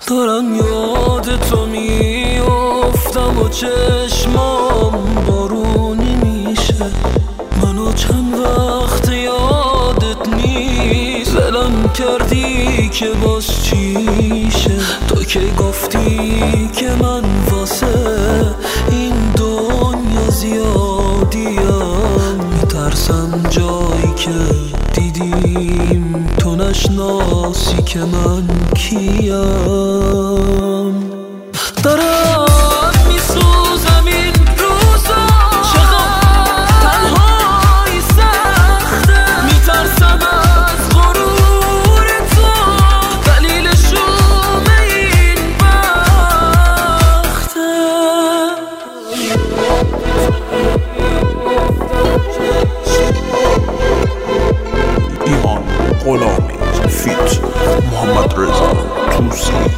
دارم یاد تو میافتم و چشمام بارونی میشه. منو چند وقت یادت نیست، ولم کردی که باز چیشه. تو که گفتی که من واسه این دنیا زیادیم، میترسم جایی که دیدیم تو نشناسی که من کیم. دارم میسوزم این روزا، چقدر تنهایی سخته. میترسم از غرور تو، دلیل شوم این بخته. ایمان غلامی فیت محمد رضا توسی